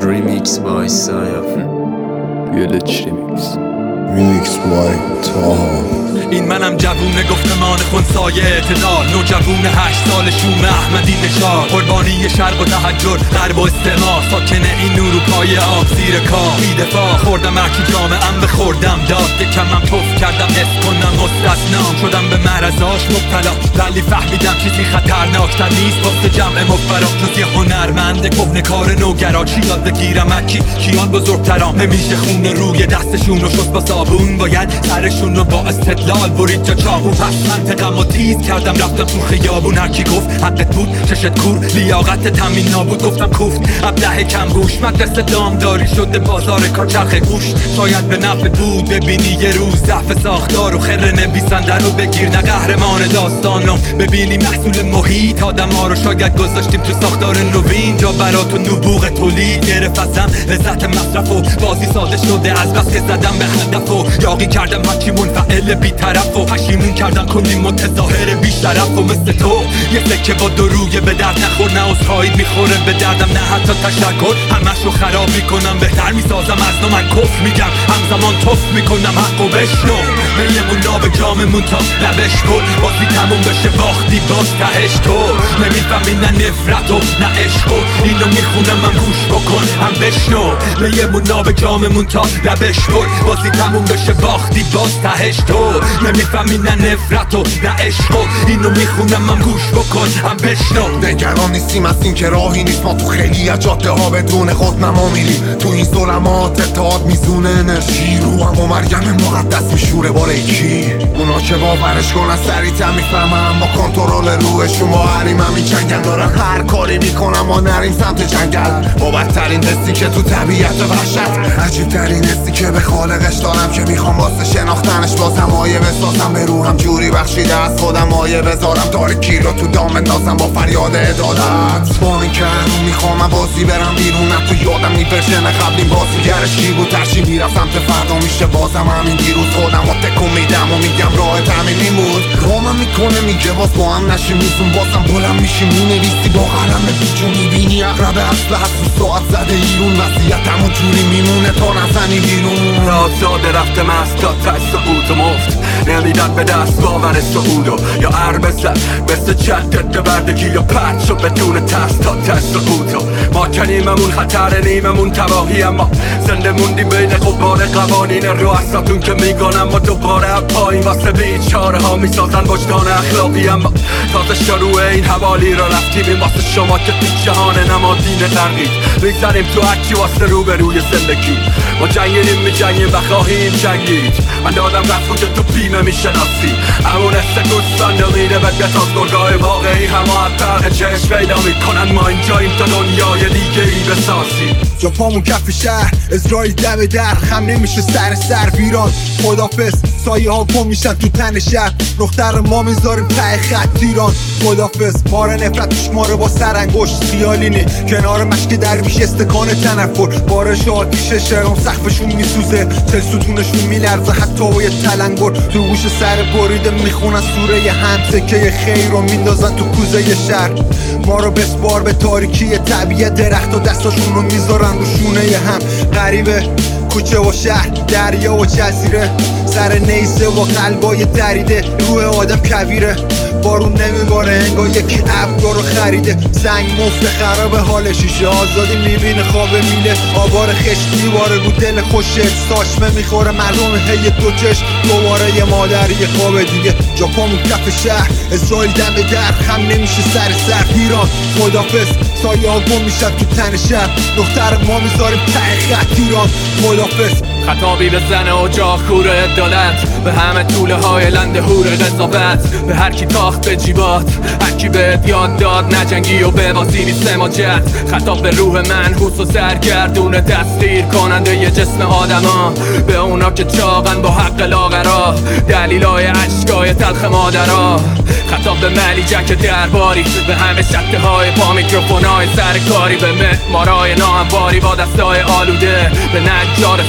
Remix by Saya. Village Remix. Remix by Taha. این منم جوونه گفتمان خونسای اعتدال، نوجوون 8 سال شوم احمدی نژاد، قربانی شرق و تحجر غرب و استعمار، ساکن این نور و پای آب زیر کاه، بی‌دفاع خوردم هرکی جامعه‌ام بخوردم داد، کمم توف کردم حس کنم مستثنام، شدم به مرضاش مبتلا ولی فهمیدم چیزی خطرناکتر نیست واسه جمع مفبرا جز یه هنرمند کهنه‌کار نوگرا. چی یاد بگیرم اکی کیان بزرگترام، نمیشه خون روی دستشون رو شست با صابون، باید سرشون رو با استدلال برید جا چاقو. پس منطقم و تیز کردم رفتم تو خیابون، هرکی گفت حقت بود چشت کور لیاقت تامین نابود، گفتم کوفت ابله کم گوش مدرسه دامداری شده بازار کارچرخ گوش، شاید به نفع بود ببینی یه روز ضعف ساختار و خر نویسنده رو بگیر نه قهرمان داستانو ببینی محصول محیط آدم ها رو شاید گذاشتیم تو ساختار نوین جا برات و نبوغ تولید گرفت ازم لذت مصرف و بازی ساده شده از بس که زدم به هدف و یاقی کردم هرچی منفعل بی‌طرف و پشیمون کردم کلی متظاهر بیشرف و مثل تو یه سکه با دروگه به درد نخور نه عذرخواهیت میخوره به دردم نه حتی تشکر همشو خراب میکنم بهتر میسازم از نو من کف میگم همزمان توف میکنم حقو بشنو میمون ناب جاممون تا لبش کن بازی تموم بشه باختی باز تهش تو نمیفهمی نه نفرت و نه عشق و اینو میخونم من گوش بکن هم بشنو میمون ناب جاممون تا لبش کن بازی تموم بشه باختی باز تهش تو نمیفهمی نه نفرت و نه عشق و اینو میخونم من گوش بکن هم بشنو نگران نیستیم از این که راهی نیست ما تو خیلی از جاده ها بدون خود نما میریم تو این ظلمات اتحاد میزونه انرژی رو هم و مریم مقدس میشوره با ریکی اونا که باورش کنن سریع‌تر میفهمن با کنترل روحشون با حریم هم میجنگن دارن هر کاری میکنن ما نریم سمت جنگل با بدترین حسی که تو طبیعت وحشت عجیبترین حسی که به خالقش دارم که میخوام واسه شناختنش بازم مایه بسازم به روحم جوری بخشیده از خودم مایه بذارم تاریکی رو تو دام اندازم با فریاد عدالت با این که هنو میخوام بازی برم بیرون تو یادم نی ورژن قبلیم بازیگرش کی بود ترشی میرم سمت فردا میشه بازم همین دیروز خودم و تکون میدم و میگم راه تامینی بود رامم میکنه میگه باز با هم نشیم میزون بازم بلند میشیم مینویسی با قلم بیجو میبینی اقرب اصل هست ساعت زده ایرون وضعیتم و جوری میمونه تا نزنی بیرون آزاده رفتم از تا تست و مفت نمیدن به دست باور سعودو یا عربزن مثل جدت به بردگی یا پرد شد بدون ترس تا تست سعودو ما کنیممون خطر نیممون تباهی اما زنده موندیم بین قبار قوانین رؤساتون که میگن اما دوباره پایین واسه بیچاره ها میسازن وجدان اخلاقی اما تازه شروع این حوالی را رفتیم این واسه شما که تو جهان نمادین غرقید میزنیم تو هرچی واسه روبروی زندگی ما جنگیدیم میجنگیم و خواهیم جنگید من دادم رفت تو بیمه میشناسی همون است دوستان نمیده به دستازگرگاه واقعی همه از طرح چشم پیدا میکنن ما اینجاییم تا دنیای دیگه ای بسازی جا پامون کف شهر اسرائیل دم در خم نمیشه سر ویران خدافز سایه ها گم میشن تو تن شهر نختر ما میذاریم ته خط ایران خدافز ماره نفرت پیشماره با سرانگشت خیالینی کنار مشک درویش استکان تنفر بارش آتیش شرم سقفشون میسوزه چل ستونشون میلرزه حتی با یه تلنگر تو گوش سر بریده میخونن سوره هم سکه خیر رو میندازن تو کوزه شهر ما رو بسپار به تاریکی طبیعت درخت و دستاشون رو میذارن رو شونه هم غریبه کوچه و شهر دریا و جزیره سر نیزه و قلبای دریده روح آدم کویره بارون نمیباره انگار یکی ابرا رو خریده زنگ مفت خراب حال شیشه آزادی میبینه خواب میله آوار خشتی باره رو دل خوشه ساشمه میخوره مردم هی دو چشم دوباره یه مادر یه خواب دیگه جا پامون کف شهر اسرائیل دم در خم نمیشه سر ایران خدافز سایه ها گم میشن تو تن شهر دختر ما میذاریم ته خط ایران خدافز خطابی به زن و جاخور عدالت به همه طوله های لنده هور قضاوت به هر کی تاخت به جیبات هر کی بهت یاد داد نجنگی و ببازی بی سماجت خطاب به روح من حوس و سرگردون دستگیر کننده ی جسم آدما به اونا که چاقن با حق لاغرا دلیلای عشقای تلخ مادرها خطاب به ملیجک درباری به همه شکل های پا میکروفونای سرکاری به معمارای ناهمواری با دستای آلوده به نجار سازنده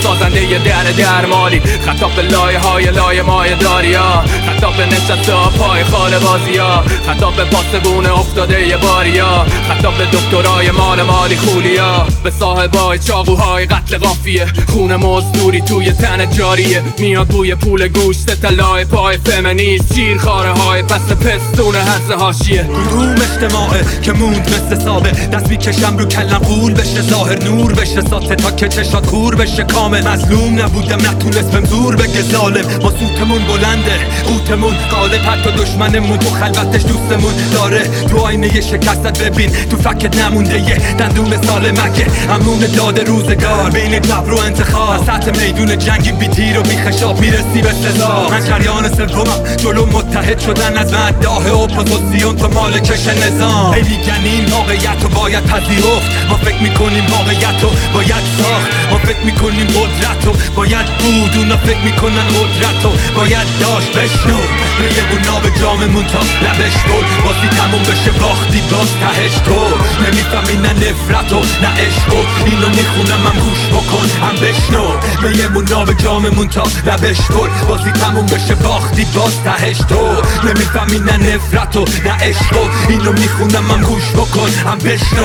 یه در مالی خطاب به لایه های لایه مایه داریا خطاب به نشسته ها پای خال بازیا خطاب به پاسبونه افتاده یه باریا خطاب به دکترای مالی خولیا به صاحبای چاقوهای قتل قافیه خون مزدوری توی تن جاریه میاد بوی پول گوشت طلای پای فمینیست شیرخواره های پس پستون هز حاشیه کدوم اجتماعه که موند مثل سابه دست میکشم رو کلم قول بشه ظاهر نور بشه ساته تا که چشات کور بشه کامل مظلوم نبودم نتونست بهم زور بگه ظالم ما سوتمون بلنده قوتمون غالب حتی دشمنمون تو خلوتش دوستمون داره تو آینه یه شکستت ببین تو فکت نمونده یه دندون سالمکه امون داد روزگار بین جبر و انتخاب سطح میدون جنگی بی تیر و بی خشاب میرسی به سزا من جریان سومم جلو متحد شدن از مداح اپوزیسیون تو مالکش نظام ای میگنین واقعیت رو باید پذیرفت ما فکر میکنیم واقعیت رو باید ساخت ما فکر میکنیم قدرت رو باید بود اونا فکر میکنن قدرت رو باید داشت بشنو ریمونا به جاممون تا لبش بود بازی تموم بشه باختی باز تهش تو نمیفهمی نه نفرت و نه عشق و اینو میخونم هم گوش بکن هم بشنو ریمونا به جاممون تا لبش بود بازی تموم بشه باختی باز تهش تو نمیفهمی نه نفرت و نه عشق و اینو میخونم هم گوش بکن هم بشنو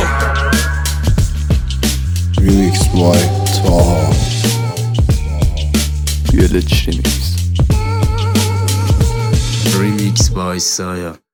Remix by Taha. Village Remix. Remix by Saya.